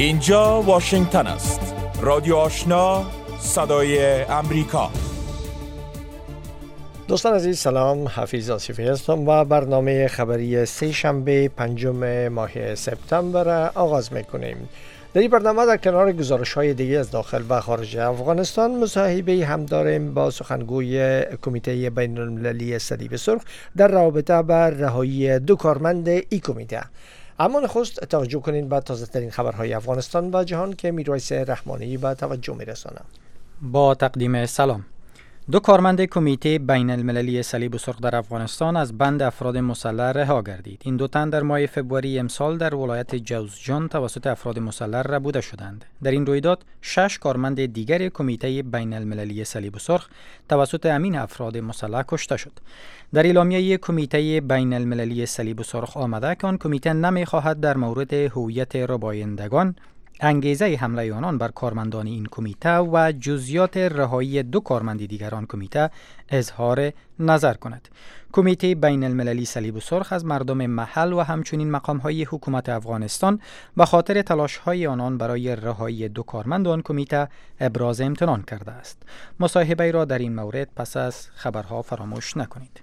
اینجا واشنگتن است. رادیو آشنا، صدای امریکا. دوستان عزیز سلام، حفیظ آصفی هستم و برنامه خبری سه شنبه 5 ماه سپتامبر آغاز میکنیم. در این برنامه در کنار گزارش‌های دیگه از داخل و خارج افغانستان مصاحبه هم داریم با سخنگوی کمیته بین المللی صلیب سرخ در رابطه با رهایی 2 کارمند این کمیته. اما نخست توجه کنین به تازه ترین خبرهای افغانستان و جهان که میرویس رحمانی به توجه میرسانه. با تقدیم سلام. 2 کارمند کمیته بین المللی صلیب سرخ در افغانستان از بند افراد مسلح رها گردید. این 2 تن در ماه فوریه امسال در ولایت جوزجان توسط افراد مسلح ربوده شدند. در این رویداد 6 کارمند دیگر کمیته بین المللی صلیب سرخ توسط همین افراد مسلح کشته شد. در اعلامیه کمیته بین المللی صلیب سرخ آمده که آن کمیته نمی‌خواهد در مورد هویت ربایندگان، انگیزه حمله آنان بر کارمندان این کمیته و جزئیات رهایی 2 کارمند دیگر آن کمیته اظهار نظر کند. کمیته بین المللی صلیب سرخ از مردم محل و همچنین مقام‌های حکومت افغانستان به خاطر تلاش‌های آنان برای رهایی 2 کارمند آن کمیته ابراز امتنان کرده است. مصاحبه را در این مورد پس از خبرها فراموش نکنید.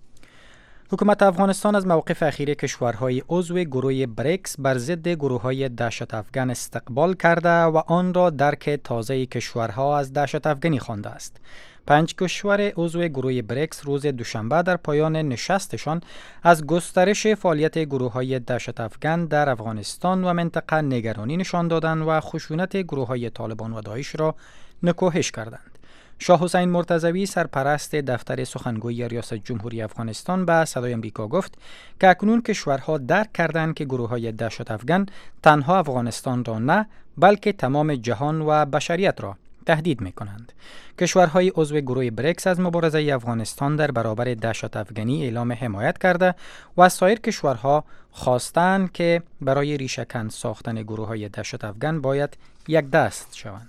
حکومت افغانستان از موقف اخیر کشورهای عضو گروه بریکس بر ضد گروه‌های دهشت افغان استقبال کرده و آن را درک تازه کشورها از دهشت افغانی خوانده است. 5 کشور عضو گروه بریکس روز دوشنبه در پایان نشستشان از گسترش فعالیت گروه‌های دهشت افغان در افغانستان و منطقه نگرانی نشان دادند و خشونت گروه‌های طالبان و داعش را نکوهش کردند. شاه حسین مرتضوی سرپرست دفتر سخنگوی ریاست جمهوری افغانستان به صدای امریکا گفت که اکنون کشورها درک کردند که گروه‌های دهشت افغان تنها افغانستان را نه بلکه تمام جهان و بشریت را تهدید می‌کنند. کشورهای عضو گروه بریکس از مبارزه افغانستان در برابر دهشت افغانی اعلام حمایت کرده و از سایر کشورها خواستند که برای ریشه‌کن ساختن گروه‌های دهشت افغان باید یک دست شوند.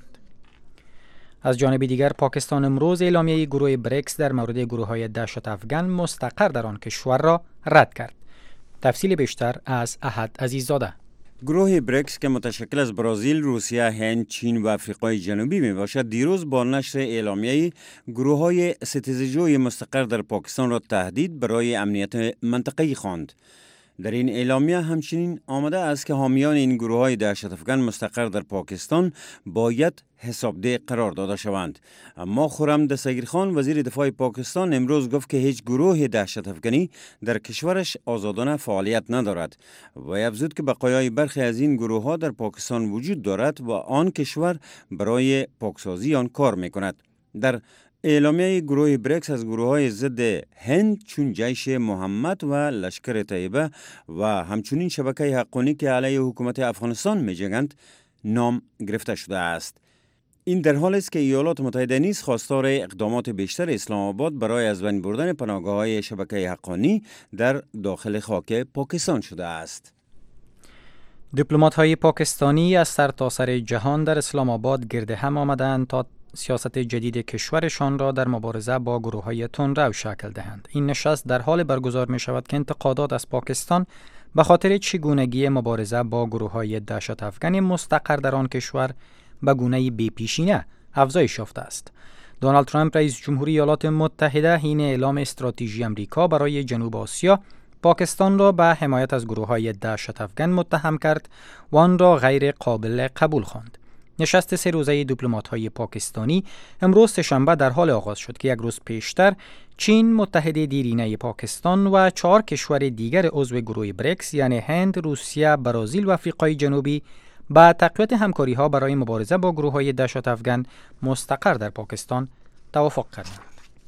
از جانب دیگر پاکستان امروز اعلامیه گروه بریکس در مورد گروه‌های دهشت افغان مستقر در آن کشور را رد کرد. تفصیل بیشتر از احد عزیززاده. گروه بریکس که متشکل از برزیل، روسیه، هند، چین و آفریقای جنوبی می باشد، دیروز با نشر اعلامیه گروه‌های ستیزجوی مستقر در پاکستان را تهدید برای امنیت منطقه‌ای خواند. در این اعلامیه همچنین آمده است که حامیان این گروه‌های دهشت افغان مستقر در پاکستان باید حسابده قرار داده شوند. اما خرم دستگیرخان وزیر دفاع پاکستان امروز گفت که هیچ گروه دهشت افغانی در کشورش آزادانه فعالیت ندارد و افزود که بقایای برخی از این گروه‌ها در پاکستان وجود دارد و آن کشور برای پاکسازی آن کار می‌کند. در اعلامیه گروه بریکس از گروه‌های ضد هند چون جیش محمد و لشکر طیبه و همچنین شبکه حقانی که علیه حکومت افغانستان می‌جنگند نام گرفته شده است. این در حالی است که ایالات متحده نیز خواستار اقدامات بیشتر اسلام آباد برای از بین بردن پناهگاه‌های شبکه حقانی در داخل خاک پاکستان شده است. دیپلمات‌های پاکستانی از سرتاسر جهان در اسلام آباد گرد هم آمدند تا سیاست جدید کشورشان را در مبارزه با گروه‌های تندرو شکل دهند. این نشست در حال برگزار می شود که انتقادات از پاکستان به خاطر چگونگی مبارزه با گروه‌های دهشت افغانی مستقر در آن کشور به گونه بی‌پیشینه افزایش یافته است. دونالد ترامپ رئیس جمهوری ایالات متحده حین اعلام استراتژی آمریکا برای جنوب آسیا پاکستان را به حمایت از گروه‌های دهشت افغان متهم کرد و آن را غیر قابل قبول خواند. نشست 3 روزه دیپلمات‌های پاکستانی امروز سه‌شنبه در حال آغاز شد که 1 روز پیشتر چین متحد دیرینه پاکستان و 4 کشور دیگر عضو گروه بریکس یعنی هند، روسیه، برزیل و آفریقای جنوبی با تقویت همکاری‌ها برای مبارزه با گروه‌های دهشت افغان مستقر در پاکستان توافق کردند.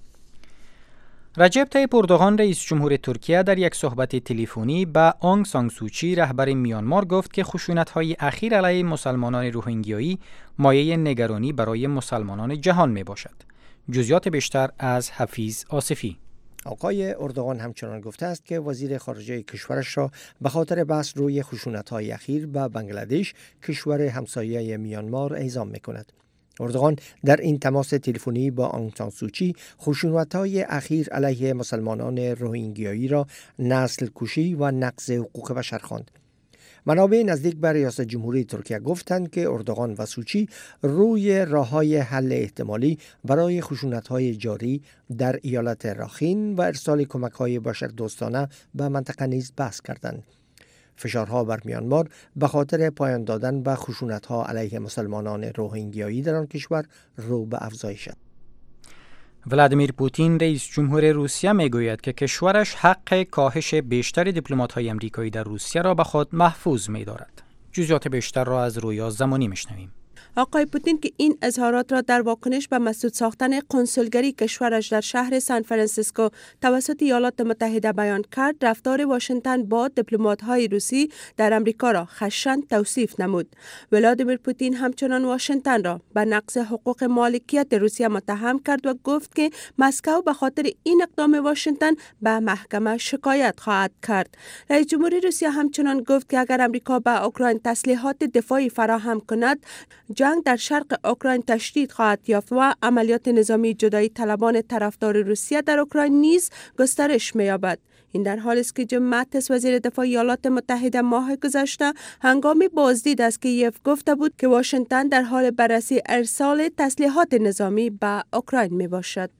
رجب طیب اردوغان رئیس جمهور ترکیه در یک صحبت تلفنی با آنگ سان سوچی رهبر میانمار گفت که خشونت‌های اخیر علیه مسلمانان روهینگیایی مایه نگرانی برای مسلمانان جهان میباشد. جزئیات بیشتر از حفیظ آصفی. آقای اردوغان همچنان گفته است که وزیر خارجه کشورش را به خاطر بحث روی خشونت‌های اخیر به بنگلادش، کشور همسایه میانمار، اعزام می‌کند. اردوغان در این تماس تلفنی با آنگ سان سوچی خشونت‌های اخیر علیه مسلمانان روهینگیایی را نسل کشی و نقض حقوق بشر خواند. منابع نزدیک به ریاست جمهوری ترکیه گفتند که اردوغان و سوچی روی راه‌های حل احتمالی برای خشونت‌های جاری در ایالت راخین و ارسال کمک‌های بشردوستانه به منطقه نیز بحث کردند. فشارها بر میانمار به خاطر پایان دادن به خشونت‌ها علیه مسلمانان روهینگیایی در آن کشور رو به افزایش است. ولادیمیر پوتین رئیس جمهور روسیه میگوید که کشورش حق کاهش بیشتر دیپلمات‌های آمریکایی در روسیه را به خود محفوظ می‌دارد. جزئیات بیشتر را از رویا زمانی میشنویم. آقای پوتین که این اظهارات را در واکنش به مسدود ساختن کنسولگری کشورش در شهر سان فرانسیسکو توسط ایالات متحده بیان کرد، رفتار واشنگتن با دیپلمات‌های روسی در آمریکا را خشن توصیف نمود. ولادیمیر پوتین همچنان واشنگتن را به نقض حقوق مالکیت روسیه متهم کرد و گفت که مسکو به خاطر این اقدام واشنگتن به محکمه شکایت خواهد کرد. رئیس جمهوری روسیه همچنان گفت که اگر آمریکا به اوکراین تسلیحات دفاعی فراهم کند، جنگ در شرق اوکراین تشدید خواهد یافت و عملیات نظامی جدایی طلبان طرفدار روسیه در اوکراین نیز گسترش می‌یابد. این در حالی است که جیم ماتیس وزیر دفاع ایالات متحده ماه گذشته هنگامی بازدید از کیف گفته بود که واشنگتن در حال بررسی ارسال تسلیحات نظامی به اوکراین میباشد.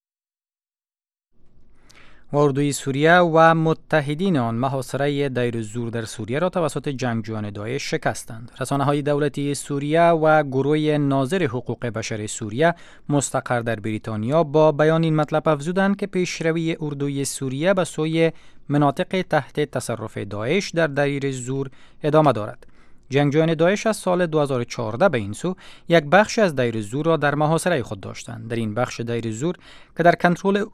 اردوی سوریه و متحدین آن محاصره دیر الزور در سوریه را توسط جنگجویان داعش شکستند. رسانه‌های دولتی سوریه و گروه ناظر حقوق بشر سوریه مستقر در بریتانیا با بیان این مطلب افزودند که پیشروی اردوی سوریه به سوی مناطق تحت تصرف داعش در دیر الزور ادامه دارد. جنگجویان داعش از سال 2014 به این سو یک بخش از دیر الزور را در محاصره خود داشتند. در این بخش دیر الزور که در کنترل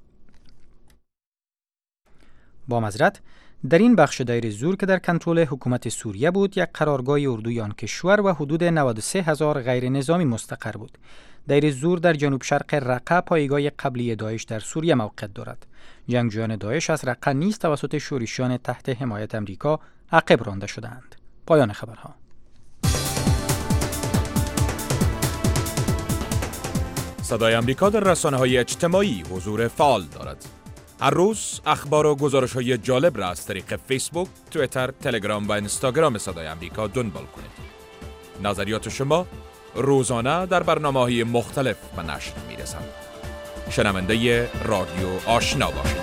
در این بخش دیر الزور که در کنترل حکومت سوریه بود، یک قرارگاه اردوی آن کشور و حدود 93,000 غیر نظامی مستقر بود. دیر الزور در جنوب شرق رقه پایگاه قبلی داعش در سوریه موقعیت دارد. جنگجویان داعش از رقه نیز توسط شورشیان تحت حمایت آمریکا عقب رانده شدند. پایان خبرها. صدای آمریکا در رسانه‌های اجتماعی حضور فعال دارد. هر روز اخبار و گزارش‌های جالب را از طریق فیسبوک، توییتر، تلگرام و اینستاگرام صدای آمریکا دنبال کنید. نظریات شما روزانه در برنامه‌های مختلف به نشر می‌رسند. شنونده رادیو آشنا باشید.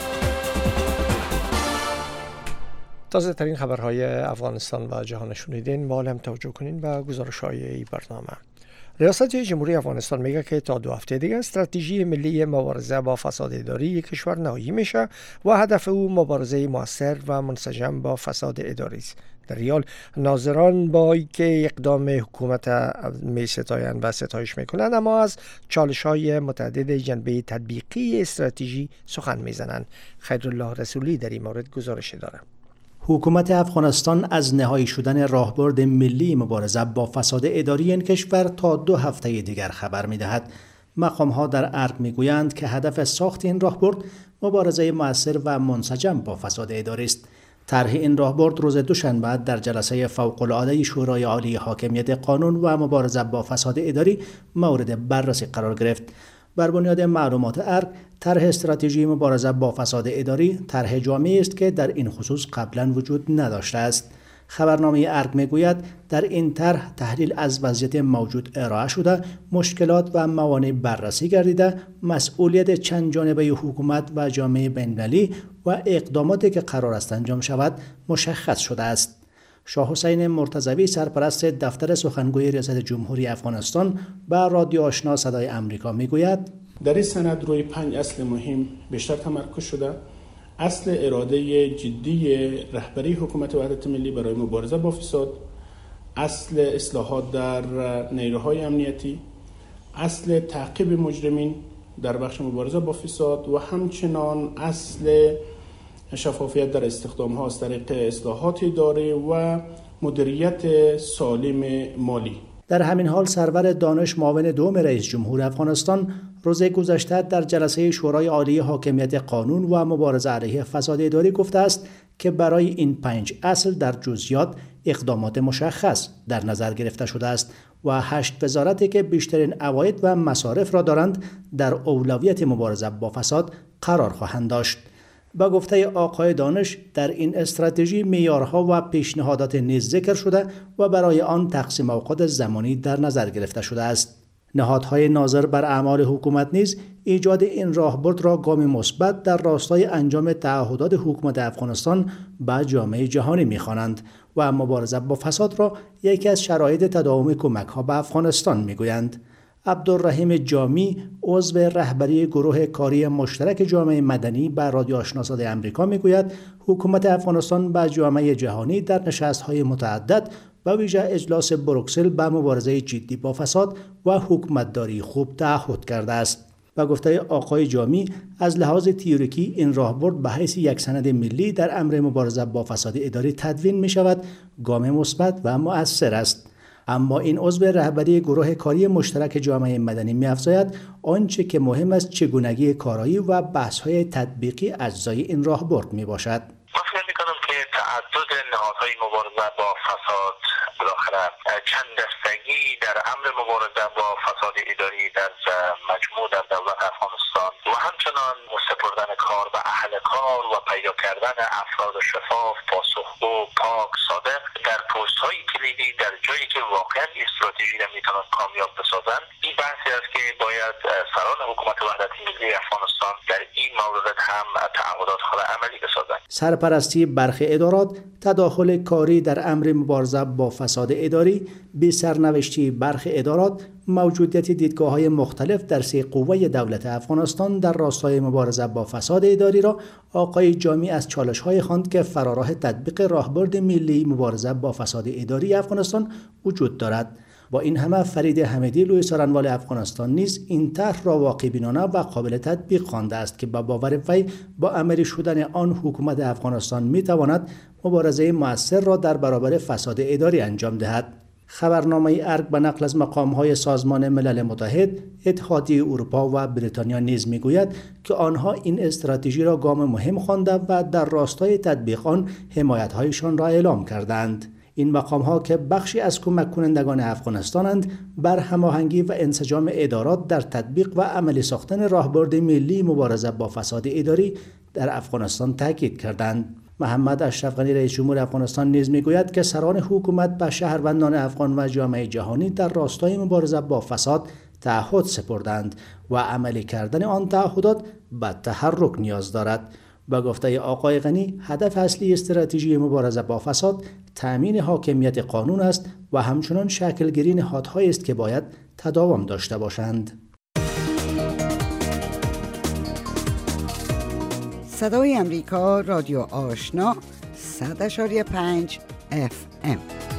تازه ترین خبرهای افغانستان و جهان شنیدین. با هم توجه کنین به گزارش‌های این برنامه. ریاست جمهوری افغانستان میگه که تا 2 هفته دیگه استراتژی ملی مبارزه با فساد اداری کشور نهایی میشه و هدف او مبارزه مؤثر و منسجم با فساد اداری است. در ریال ناظران با اینکه اقدام حکومت می ستایند و ستایش میکنند، اما از چالش‌های متعدد جنبه تطبیقی استراتژی سخن میزنند. خیرالله رسولی در این مورد گزارش داره. حکومت افغانستان از نهایی شدن راهبرد ملی مبارزه با فساد اداری این کشور تا 2 هفته دیگر خبر می‌دهد. مقام‌ها در ارگ می‌گویند که هدف ساخت این راهبرد مبارزه مؤثر و منسجم با فساد اداری است. طرح این راهبرد روز دوشنبه در جلسه فوق‌العاده شورای عالی حاکمیت قانون و مبارزه با فساد اداری مورد بررسی قرار گرفت. بر بنیاد معلومات ارگ، طرح استراتژی مبارزه با فساد اداری طرح جامعی است که در این خصوص قبلا وجود نداشته است. خبرنامه ارگ میگوید در این طرح تحلیل از وضعیت موجود ارائه شده، مشکلات و موانع بررسی گردیده، مسئولیت چند جانبه حکومت و جامعه بین‌المللی و اقداماتی که قرار است انجام شود مشخص شده است. شاه حسین مرتضوی سرپرست دفتر سخنگوی ریاست جمهوری افغانستان به رادیو آشنا صدای آمریکا میگوید در این سند روی 5 اصل مهم بیشتر تمرکز شده. اصل اراده جدی رهبری حکومت وحدت ملی برای مبارزه با فساد، اصل اصلاحات در نیروهای امنیتی، اصل تعقیب مجرمین در بخش مبارزه با فساد و همچنان اصل شفافیت در استخدام ها از طریق اصلاحات اداری و مدیریت سالم مالی. در همین حال سرور دانش معاون دوم رئیس جمهور افغانستان روز گذشته در جلسه شورای عالی حاکمیت قانون و مبارزه علیه فساد اداری گفته است که برای این 5 اصل در جزئیات اقدامات مشخص در نظر گرفته شده است و 8 وزارتی که بیشترین عواید و مصارف را دارند در اولویت مبارزه با فساد قرار خواهند داشت. با گفته آقای دانش در این استراتژی معیارها و پیشنهادات نیز ذکر شده و برای آن تقسیم اوقات زمانی در نظر گرفته شده است. نهادهای ناظر بر اعمال حکومت نیز ایجاد این راهبرد را گام مثبت در راستای انجام تعهدات حکومت افغانستان به جامعه جهانی می‌خوانند و مبارزه با فساد را یکی از شرایط تداوم کمک‌ها به افغانستان می‌گویند. عبدالرحیم جامی عضو رهبری گروه کاری مشترک جامعه مدنی به رادیو آشنا صدای آمریکا میگوید حکومت افغانستان به جامعه جهانی در نشست‌های متعدد و ویژه اجلاس بروکسل به مبارزه جدی با فساد و حکومتداری خوب تعهد کرده است. و گفته آقای جامی از لحاظ تئوریکی این راهبرد به حیث یک سند ملی در امر مبارزه با فساد اداری تدوین می شود گام مثبت و مؤثر است. اما این عضو رهبری گروه کاری مشترک جامعه مدنی می‌افزاید آنچه که مهم است چگونگی کارایی و بحث‌های تطبیقی اجزای این راهبرد میباشد. من فکر می‌کنم که تعدد نهادهای مبارزه با فساد بالاخره چند دستگی در امر مبارزه با فساد اداری در مجموع در دولت افغانستان و همچنان سپردن کار به اهل کار و پیدا کردن افراد شفاف، پاسخگو، پاک، صادق در پست‌های کلیدی در جایی که واقعا استراتژی را میتونن کامیاب بسازن. این بحثی است که باید سران حکومت وحدت ملی افغانستان در این مورد هم تعهدات خود عملی بسازند. سرپرستی برخی ادارات، تداخل کاری در امر مبارزه با فساد اداری، بی سرنوشتی برخی ادارات، موجودیت دیدگاه‌های مختلف در سه قوه دولت افغانستان در راستای مبارزه با فساد اداری را آقای جامی از چالش‌های خواند که فراراه تطبیق راهبرد ملی مبارزه با فساد اداری افغانستان وجود دارد. با این همه فرید حمیدی لوی سارنوال افغانستان نیز این طرح را واقع‌بینانه و قابل تطبیق خوانده است که با باور وی با عملی شدن آن حکومت افغانستان می‌تواند مبارزه مؤثر را در برابر فساد اداری انجام دهد. خبرنامه ارگ به نقل از مقام‌های سازمان ملل متحد، اتحادیه اروپا و بریتانیا نیز می‌گوید که آنها این استراتژی را گام مهم خوانده و در راستای تطبیق آن حمایت‌هایشان را اعلام کردند. این مقام‌ها که بخشی از کمک کنندگان افغانستانند بر هماهنگی و انسجام ادارات در تطبیق و عملی ساختن راهبرد ملی مبارزه با فساد اداری در افغانستان تاکید کردند. محمد اشرف غنی رئیس جمهور افغانستان نیز میگوید که سران حکومت به شهروندان افغان و جامعه جهانی در راستای مبارزه با فساد تعهد سپردند و عملی کردن آن تعهدات به تحرک نیاز دارد. با گفته آقای غنی هدف اصلی استراتژی مبارزه با فساد تأمین حاکمیت قانون است و همچنان شکلگیری نهادهایی است که باید تداوم داشته باشند. صدای امریکا، رادیو آشنا، 100.5 FM.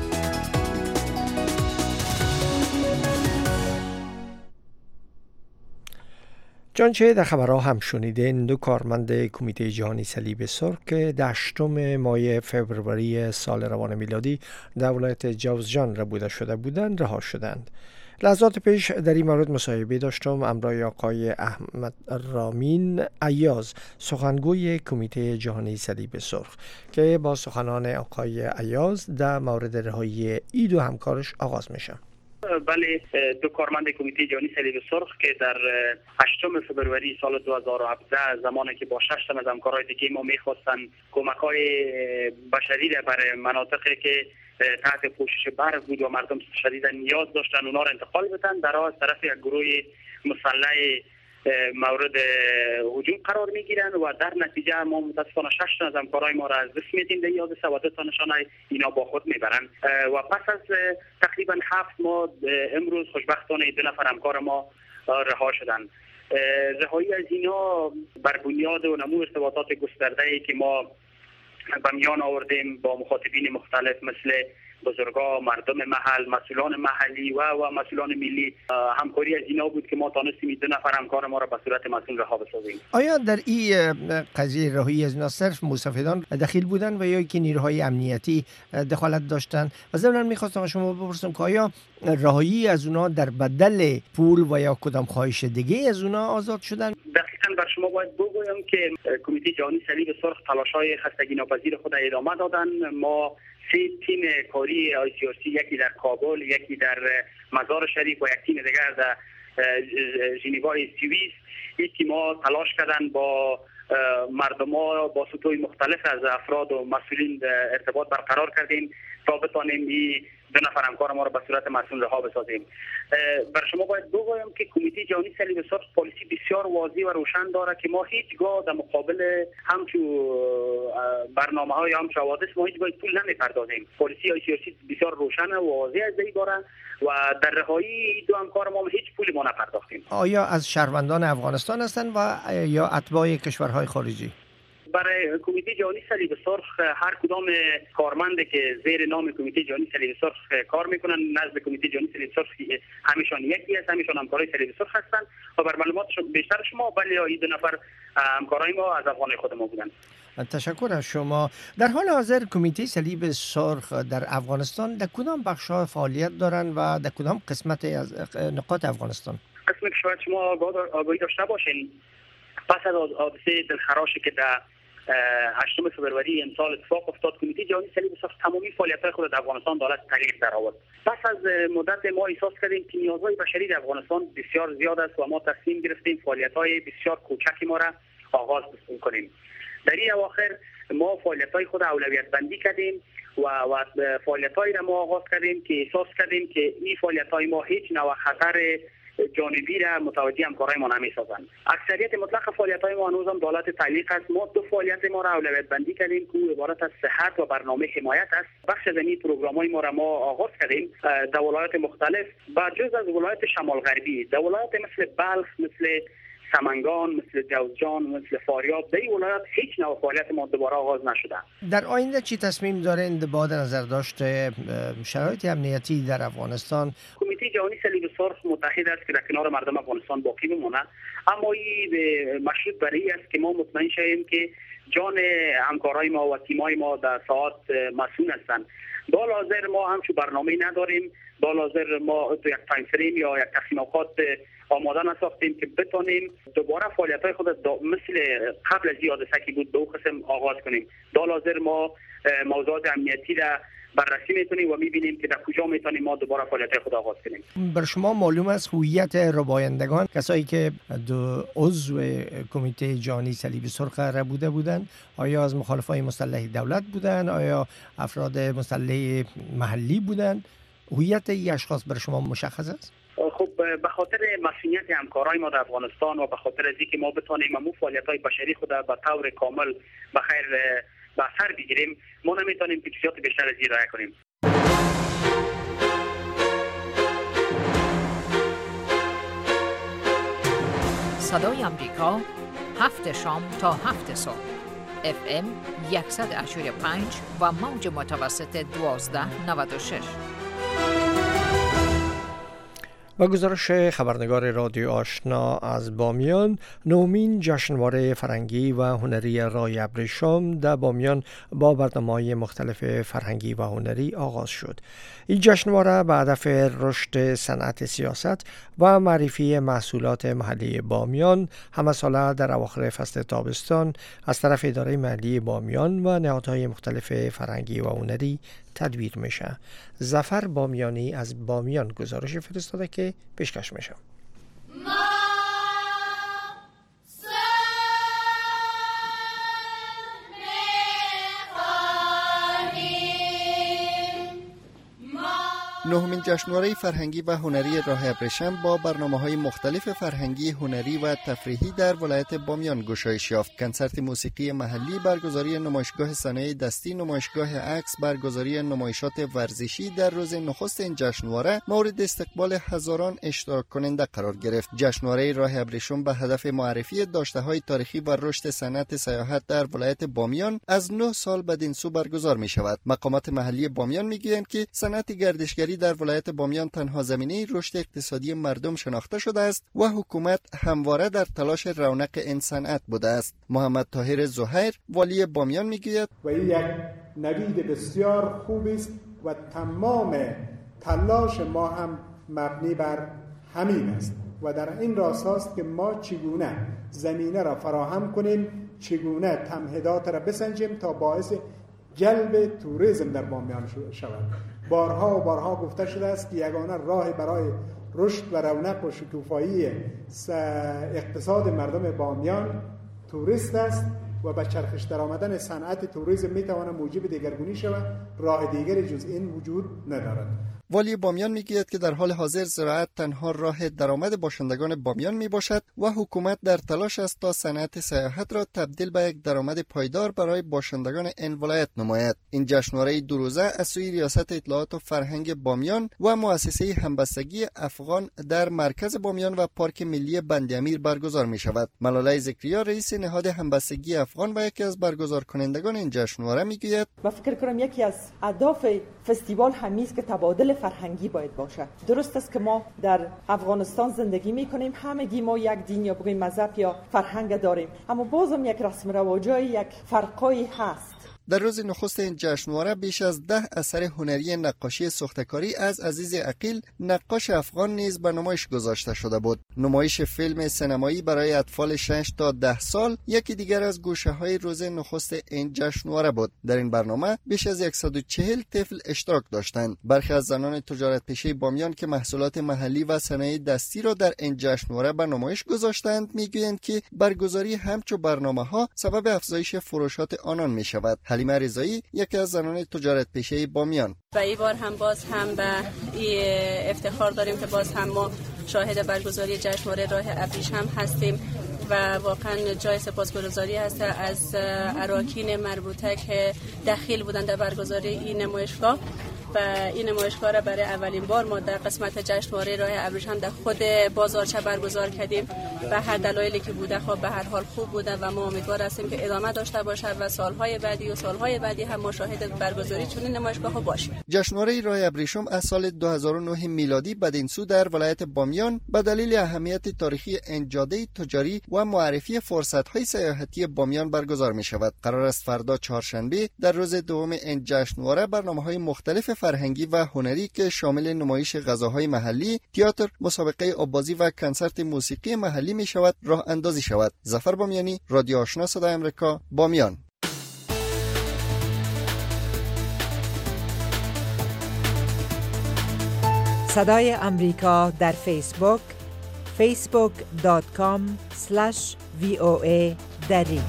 چنانچه در خبرها هم شنیدین، دو کارمند کمیته جهانی صلیب سرخ که 8 ماه فوریه سال روان میلادی در ولایت جوزجان ربوده شده بودند رها شدند. لحظات پیش در این مورد مصاحبه داشتم همراه آقای احمد رامین ایاز، سخنگوی کمیته جهانی صلیب سرخ، که با سخنان آقای ایاز در مورد رهایی ای دو همکارش آغاز میشه. بله، دو کارمند کمیته جهانی صلیب سرخ که در 8 فوریه سال 2017 زمانی که با 6 تن از همکارای دیگه ما می‌خواستن کمک‌های بشری را برای مناطقی که تحت پوشش برف بود و مردم شدیدا نیاز داشتن اونا را انتقال بدن، در از طرف یک گروه مسلح مورد هجوم قرار میگیرن و در نتیجه ما متاسفانه 6 تن از همکارای ما را از دست میدیم در این حادثه و 2 تنشان اینا با خود میبرن و پس از تقریبا 7 ماه امروز خوشبختانه 2 نفر همکار ما رها شدن. رهایی از اینا بر بنیاد و نمو ارتباطات گسترده‌ای که ما به میان آوردیم با مخاطبین مختلف مثل بزرگا، مردم محل، مسئولان محلی و مسئولان ملی، همکاری از اینا بود که ما تانستیم 2 نفر همکار ما را به صورت مسئول رها بسازیم. آیا در این قضیه رهایی از اینا صرف مستفیدان دخیل بودن و یا که نیروهای امنیتی دخالت داشتن؟ و ضمن می‌خواستم شما بپرسم که آیا رهایی از اونا در بدل پول و یا کدام خواهش دیگه از اونا آزاد شدن؟ دقیقاً بر شما باید بگویم که کمیته جهانی صلیب سرخ تلاش‌های خستگی ناپذیر خود ادامه دادن. ما 3 تیم کاری ICRC، یکی در کابل، یکی در مزار شریف و یک تیم دیگر در ژنو سوئیس، این تیم‌ها تلاش کردن با مردم ها با سطوح مختلف از افراد و مسئولین ارتباط برقرار کردیم تا بتانیم این 2 نفر همکار ما را به صورت مسئول رها بسازیم. بر شما باید بگویم که کمیته جهانی صلیب سرخ پالیسی بسیار واضح و روشن داره که ما هیچگاه در مقابل همچو برنامه های همچو حوادث ما هیچگاه پول نمیپردازیم. پالیسی های سیاسی بسیار روشن و واضح از این داره و در رهایی 2 همکار ما هیچ پولی ما نپرداختیم. آیا از شهروندان افغانستان هستند و یا اتباع کشورهای خارجی؟ برای کمیته جهانی صلیب سرخ هر کدام کارمند که زیر نام کمیته جهانی صلیب سرخ کار میکنن نزد کمیته جهانی صلیب سرخ همیشان یکی است، همیشان همکارای صلیب سرخ هستند و بر معلومات بیشتر شما ولی این 2 نفر همکارای ما از افغانای خود ما بودن. تشکر از شما. در حال حاضر کمیته صلیب سرخ در افغانستان در کدام بخش‌ها فعالیت دارند و در کدام قسمت از نقاط افغانستان؟ قسمی که شاید شما آگاهی داشته باشین پس از حادثه دلخراشی که در 8 فوریه امسال اتفاق افتاد، کمیته جهانی صلیب سرخ تمامی فعالیت‌های خود در افغانستان دولت تغییر در آورد. پس از مدت ما احساس کردیم که نیازهای بشری در افغانستان بسیار زیاد است و ما تصمیم گرفتیم فعالیت‌های بسیار کوچکی ما را آغاز کنیم. در این اواخر ما فعالیت‌های خود اولویت بندی کردیم و فعالیت‌هایی را ما آغاز کردیم که احساس کردیم که این فعالیت‌های ما هیچ نوع خطر جانبی را متوجه همکارای ما نمی‌سازند. اکثریت مطلق فعالیت‌های ما هنوز هم دولت تعلیق است. ما 2 فعالیت ما را اولویت بندی کردیم که عبارت از صحت و برنامه حمایت است. بخش از این پروگرام‌های ما را ما آغاز کردیم در ولایات مختلف با جز از ولایت شمال غربی، در ولایات مثل بلخ، مثل سمنگان، مثل جوزجان، مثل فاریاب، در این ولایات هیچ نوع فعالیت ما دوباره آغاز نشده. در آینده چی تصمیم دارند با نظر داشته شرایط امنیتی در افغانستان؟ کمیته جهانی صلیب سرخ متحد است که در کنار مردم افغانستان باقی بمانه، اما این مشروط بر این است که ما مطمئن شویم که جان همکارای ما و تیمای ما در ساعات مسئول هستند. با لازر ما همچون برنامه نداریم، با لازر ما یک تایم فریم یا یک تقسیم اوقات آماده نساختیم که بتونیم دوباره فعالیت‌های خود مثل قبل از این حادثه که بود 2 قسم آغاز کنیم. با لازر ما موضوعات امنیتی را بررسی می‌کنیم و می‌بینیم که در کجا می‌تونیم ما دوباره فعالیت‌های خود آغاز کنیم. بر شما معلوم است هویت ربایندگان، کسایی که 2 عضو کمیته جهانی صلیب سرخ را بودند، آیا از مخالفای مسلح دولت بودند؟ آیا افراد مسلح محلی بودند؟ هویت این اشخاص بر شما مشخص است؟ خب به خاطر مسئولیت همکارای ما در افغانستان و به خاطر از اینکه ما بتونیم امو فعالیت‌های بشری خود به طور کامل بخیر به سر بگیریم، ما نمیتونیم که جزئیات بیشتر از این رعایت کنیم. صدای آمریکا 7 شام تا 7 صبح FM 100.5 و موج متوسط 1296. با گزارش خبرنگار رادیو آشنا از بامیان، 9مین جشنواره فرهنگی و هنری راه ابریشم در بامیان با برنامه‌های مختلف فرهنگی و هنری آغاز شد. این جشنواره به هدف رشد صنعت سیاست و معرفی محصولات محلی بامیان همساله در اواخر فصل تابستان از طرف اداره محلی بامیان و نهادهای مختلف فرهنگی و هنری تدبیر میشه. ظفر بامیانی از بامیان گزارش فرستاده که پیشکش میشه. نهمین جشنواره فرهنگی و هنری راه ابریشم با برنامه‌های مختلف فرهنگی، هنری و تفریحی در ولایت بامیان گشایش یافت. کنسرت موسیقی محلی، برگزاری نمایشگاه صنایع دستی، نمایشگاه عکس، برگزاری نمایشات ورزشی در روز نخست این جشنواره مورد استقبال هزاران اشتراک کننده قرار گرفت. جشنواره راه ابریشم به هدف معرفی داشته‌های تاریخی و رشد صنعت سیاحت در ولایت بامیان از 9 سال بدین سو برگزار می‌شود. مقامات محلی بامیان می‌گویند که صنعت گردشگری در ولایت بامیان تنها زمینه رشد اقتصادی مردم شناخته شده است و حکومت همواره در تلاش رونق این صنعت بوده است. محمد طاهر زهیر والی بامیان میگوید و این یک نوید بسیار خوب است و تمام تلاش ما هم مبنی بر همین است و در این راست است که ما چگونه زمینه را فراهم کنیم، چگونه تمهیدات را بسنجیم تا باعث جلب توریسم در بامیان شود. بارها و بارها گفته شده است که یگانه راه برای رشد و رونق و شکوفایی اقتصاد مردم بامیان توریست است و به چرخش در آمدن صنعت توریسم میتواند موجب دگرگونی شود. راه دیگری جز این وجود ندارد. والی بامیان میگوید که در حال حاضر زراعت تنها راه درآمد باشندگان بامیان میباشد و حکومت در تلاش است تا صنعت سیاحت را تبدیل به یک درآمد پایدار برای باشندگان این ولایت نماید. این جشنواره دو روزه از سوی ریاست اطلاعات و فرهنگ بامیان و مؤسسه همبستگی افغان در مرکز بامیان و پارک ملی بند امیر برگزار می شود. ملاله ذکریا رئیس نهاد همبستگی افغان و یکی از برگزار کنندگان این جشنواره میگوید: و فکر کنم یکی از اهداف فستیوال همین است که تبادل فرهنگی باید باشه. درست است که ما در افغانستان زندگی میکنیم، همگی ما یک دین یا بگویم مذهب یا فرهنگ داریم، اما بازم یک رسم و رواجای یک فرقایی هست. در روز نخست این جشنواره بیش از 10 اثر هنری نقاشی سختکاری از عزیز عقیل نقاش افغان نیز به نمایش گذاشته شده بود. نمایش فیلم سینمایی برای اطفال 6 تا 10 سال یکی دیگر از گوشه‌های روز نخست این جشنواره بود. در این برنامه بیش از 140 طفل اشتراک داشتند. برخی از زنان تجارت پیشه بامیان که محصولات محلی و صنایع دستی را در این جشنواره به نمایش گذاشتند میگویند که برگزاری همچو برنامه‌ها سبب افزایش فروشات آنان می‌شود. حلیمه رضایی یکی از زنان تجارت پیشه بامیان: و این بار هم باز هم به افتخار داریم که باز هم ما شاهد برگزاری جشنواره راه ابریشم هستیم و واقعا جای سپاسگزاری هست از اراکین مربوطه که دخیل بودند در برگزاری این نمایشگاه. و این نمایشگاه را برای اولین بار ما در قسمت جشنواره راه ابریشم در خود بازارچه برگزار کردیم و هر دلایلی که بوده خب به هر حال خوب بوده و ما امیدوار هستیم که ادامه داشته باشد و سالهای بعدی هم ما شاهد برگزاری چنین نمایشگاه باشیم. جشنواره راه ابریشم از سال 2009 میلادی بدین سو در ولایت بامیان به دلیل اهمیت تاریخی این جاده تجاری و معرفی فرصت‌های سیاحتی بامیان برگزار می شود. قرار است فردا چهارشنبه در روز دوم این جشنواره برنامه‌های مختلف فرهنگی و هنری که شامل نمایش غذاهای محلی، تئاتر، مسابقه آبازی و کنسرت موسیقی محلی می شود راه اندازی شود. ظفر بامیانی، رادیو آشنا صدای آمریکا، بامیان. صدای آمریکا در فیسبوک facebook.com/VOA دری.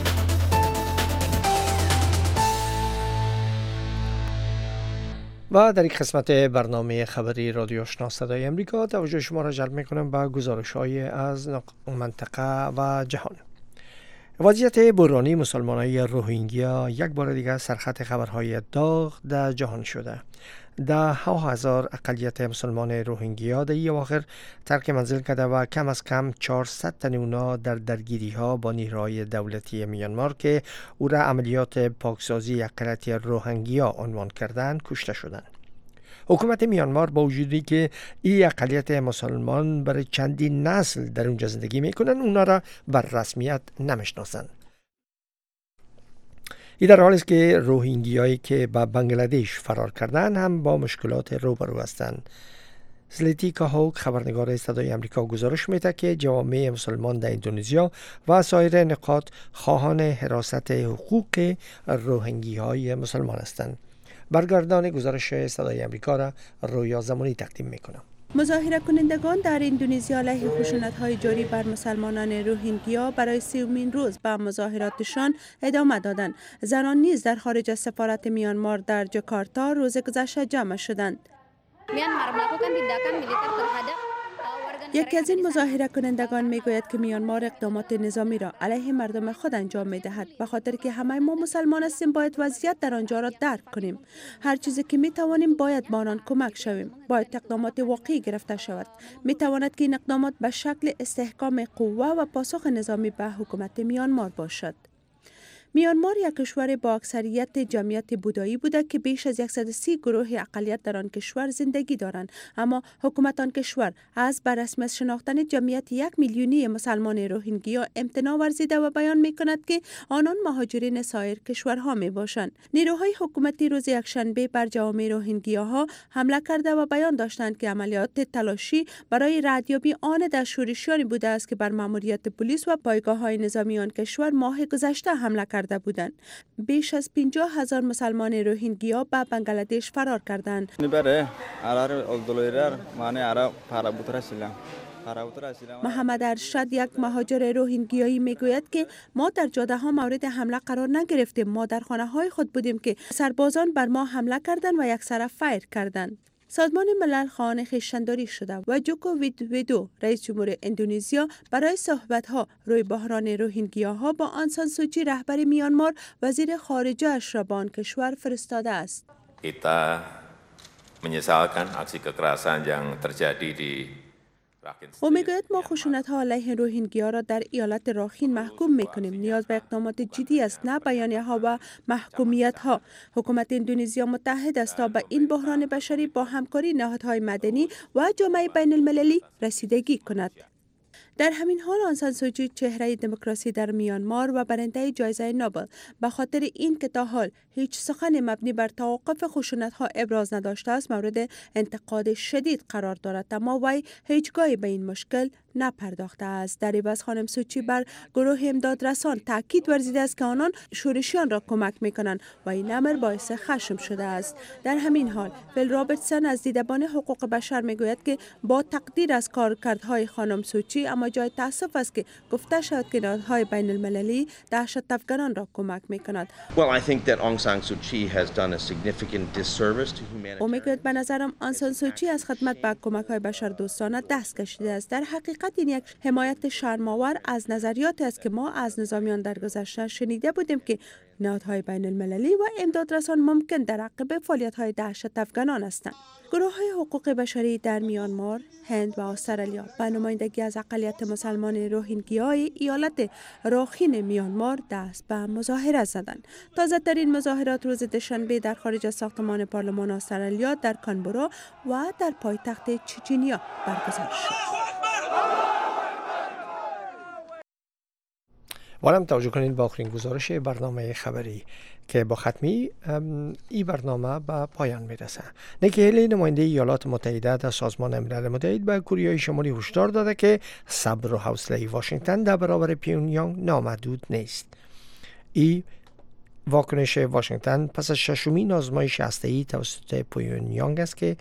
و در این قسمت برنامه خبری رادیو آشنا صدای امریکا توجه شما را جلب می‌کنم به گزارش‌های از منطقه و جهان. وضعیت بحرانی مسلمانان روهینگیا یک بار دیگر سرخط خبرهای داغ در جهان شده. 10,000 اقلیت مسلمان روهینگیا در این اواخر ترک منزل کرده و کم از کم 400 تن اونا در درگیری ها با نیروهای دولتی میانمار که او را عملیات پاکسازی اقلیت روهینگیا عنوان کردند کشته شدند. حکومت میانمار با وجودی که این اقلیت مسلمان برای چندین نسل در اونجا زندگی میکنن اونا را بر رسمیت نمیشناسند. این در حالی است که روهینگیایی که به بنگلادش فرار کردن هم با مشکلات روبرو هستند. سلیتی کاهوک خبرنگار صدای آمریکا گزارش میده که جوامع مسلمان در اندونزیا و سایر نقاط خواهان حراست حقوق روهینگی‌های مسلمان هستند. برگردان گزارش صدای آمریکا را رویا زمانی تقدیم میکنم. مظاهره کنندگان در اندونزیا علیه خشونت‌های جاری بر مسلمانان روهینگیا برای 30مین روز به مظاهراتشان ادامه دادند. زنان نیز در خارج از سفارت میانمار در جاکارتا روز گذشته جمع شدند. یکی از این مظاهره کنندگان میگوید که میانمار اقدامات نظامی را علیه مردم خود انجام میدهد به خاطر که همه ما مسلمان هستیم باید وضعیت در آنجا را درک کنیم. هر چیزی که میتوانیم باید با آنان کمک شویم. باید اقدامات واقعی گرفته شود. میتواند که این اقدامات به شکل استحکام قوه و پاسخ نظامی به حکومت میانمار باشد. میانمار یک کشور با اکثریت جمعیت بودایی بوده که بیش از 130 گروه اقلیت در آن کشور زندگی دارند، اما حکومت آن کشور از بر رسمی شناختن جمعیت 1 میلیونی مسلمان روهینگیا امتناع ورزیده و بیان می کند که آنان مهاجرین سایر کشورها می باشند. نیروهای حکومتی روز یکشنبه بر جوامع روهینگیاها حمله کرده و بیان داشتند که عملیات تلاشی برای ردیابی آن در شورشیانی بوده است که بر ماموریت پلیس و پایگاه‌های نظامی آن کشور ماه گذشته حمله کرده بودند. بیش از 50,000 مسلمان روهینگیا به بنگلادش فرار کردند. محمد ارشد، یک مهاجر روهینگیایی، میگوید که ما در جاده ها مورد حمله قرار نگرفتیم. ما در خانه های خود بودیم که سربازان بر ما حمله کردند و یک سر فایر کردند. سازمان ملل خواهان خویشتن‌داری شده و جوکو ویدودو، رئیس جمهور اندونزیا، برای صحبت‌ها روی بحران روهینگیاها با آن سان سوچی رهبر میانمار وزیر خارجه اش را به آن کشور فرستاده است. Kita menyesalkan aksi kekerasan yang terjadi di او میگوید ما خشونت‌ها علیه روهینگیا را در ایالت راخین محکوم میکنیم. نیاز به اقدامات جدی است، نه بیانیه‌ها و محکومیت‌ها. حکومت اندونزیا متحد است تا به این بحران بشری با همکاری نهادهای مدنی و جامعه بین المللی رسیدگی کند. در همین حال آن سان سوچی، چهره دموکراسی در میانمار و برنده جایزه نوبل، به خاطر این که تا حال هیچ سخن مبنی بر توقف خشونت‌ها ابراز نداشته است، مورد انتقاد شدید قرار دارد، اما وی هیچگاه به این مشکل نپرداخته است. در عوض خانم سوچی بر گروه امدادرسان تاکید ورزیده است که آنان شورشیان را کمک می‌کنند و این امر باعث خشم شده است. در همین حال فیل رابرتسون از دیدبان حقوق بشر میگوید که با تقدیر از کارکردهای خانم سوچی، اما جای تأسف است که گفته شد که نهادهای بین المللی دهشت افغانان را کمک می‌کند. او میگوید به نظرم آن سان سوچی از خدمت به کمک‌های بشردوستانه دست کشیده است. در حقیقت این یک حمایت شرم‌آور از نظریات است که ما از نظامیان در گذشته شنیده بودیم که نهادهای بین المللی و امدادرسان ممکن در عقب فعالیت‌های دهشت افغانان هستند. گروه‌های حقوق بشری در میانمار، هند و استرالیا به نمایندگی از اقلیت مسلمان روهینگیای ایالت راخین میانمار دست به مظاهره زدند. تازه‌ترین مظاهرات روز دوشنبه در خارج از ساختمان پارلمان استرالیا در کانبرا و در پایتخت چچنیا برگزار شد. وارم توجه کنید با آخرین گزارش برنامه خبری که با ختمی این برنامه به پایان میرسه. نیکی هیلی، نماینده ایالات متحده در سازمان ملل متحد به کره شمالی هشدار داده که صبر و حوصله واشنگتن در برابر پیونیانگ نامحدود نیست. این واکنش واشنگتن پس از ششمین آزمایش هسته‌ای توسط پیونیانگ است که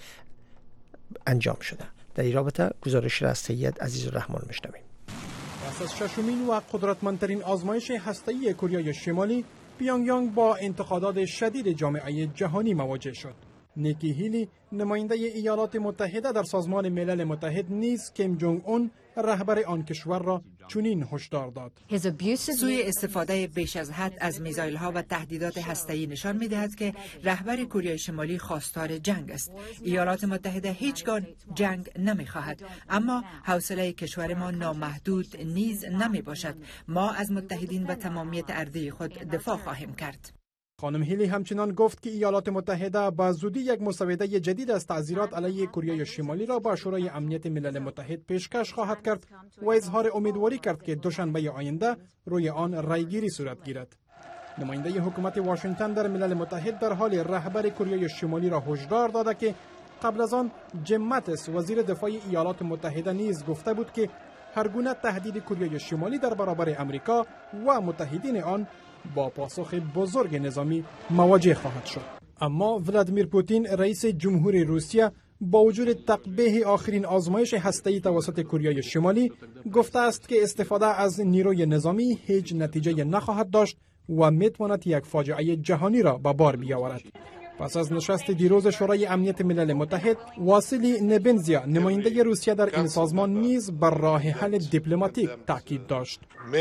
انجام شده. در این رابطه گزارش را از سید عزیز الرحمن میشنویم. پس از ششمین و قدرتمندترین آزمایش هسته‌ای کره شمالی، پیونگیانگ با انتقادات شدید جامعه جهانی مواجه شد. نیکی هیلی، نماینده ایالات متحده در سازمان ملل متحد، نیز کیم جونگ اون رهبر آن کشور را چنین هشدار داد. سوی استفاده بیش از حد از میزایل ها و تهدیدات هسته‌ای نشان می‌دهد که رهبر کره شمالی خواستار جنگ است. ایالات متحده هیچگاه جنگ نمی‌خواهد، اما حوصله کشور ما نامحدود نیز نمی‌باشد. ما از متحدین و تمامیت ارضی خود دفاع خواهیم کرد. خانم هیلی همچنان گفت که ایالات متحده با زودی یک مسوده جدید از تعزیرات علیه کره شمالی را با شورای امنیت ملل متحد پیشکش خواهد کرد و اظهار امیدواری کرد که دوشنبه آینده روی آن رایگیری صورت گیرد. نماینده حکومت واشنگتن در ملل متحد در حال رهبر کره شمالی را هشدار داده که قبل از آن جیم ماتیس، وزیر دفاع ایالات متحده، نیز گفته بود که هر گونه تهدید کره شمالی در برابر امریکا و متحدین آن با پاسخ بزرگ نظامی مواجه خواهد شد. اما ولادیمیر پوتین، رئیس جمهور روسیه، با وجود تقبیح آخرین آزمایش هسته‌ای توسط کره شمالی، گفته است که استفاده از نیروی نظامی هیچ نتیجه نخواهد داشت و میتواند یک فاجعه جهانی را به بار بیاورد. پس از نشست دیروز شورای امنیت ملل متحد، واسیلی نبنزیا، نماینده روسیه در این سازمان، نیز بر راه حل دیپلماتیک تاکید داشت.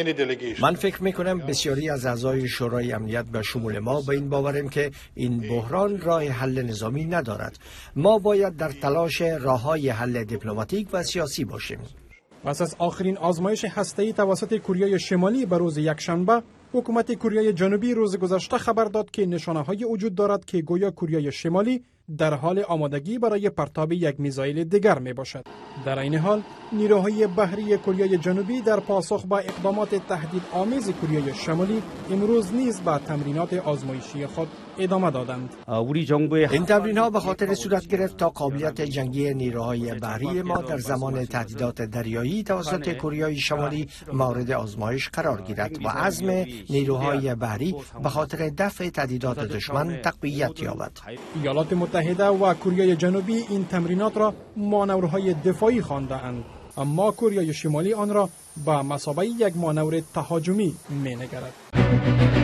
من فکر میکنم بسیاری از اعضای شورای امنیت به شمول ما به این باوریم که این بحران راه حل نظامی ندارد. ما باید در تلاش راههای حل دیپلماتیک و سیاسی باشیم. پس از آخرین آزمایش هسته‌ای توسط کره شمالی به روز یکشنبه، حکومت کره جنوبی روز گذشته خبر داد که نشانه‌هایی وجود دارد که گویا کره شمالی در حال آمادگی برای پرتاب یک میزایل دیگر می باشد. در این حال نیروهای بحری کره جنوبی در پاسخ به اقدامات تهدید آمیز کره شمالی امروز نیز به تمرینات آزمایشی خود ادامه دادند. این تمرین‌ها به خاطر صورت گرفت تا قابلیت جنگی نیروهای بحری ما در زمان تهدیدات دریایی توسط کره شمالی مورد آزمایش قرار گیرد و عزم نیروهای بحری به خاطر دفع تهدیدات دشمن تقویت یابد. ایالات متحده و کره جنوبی این تمرینات را مانورهای دفاعی خوانده‌اند. اما کره شمالی آن را به مثابه یک مانور تهاجمی می‌نگرد.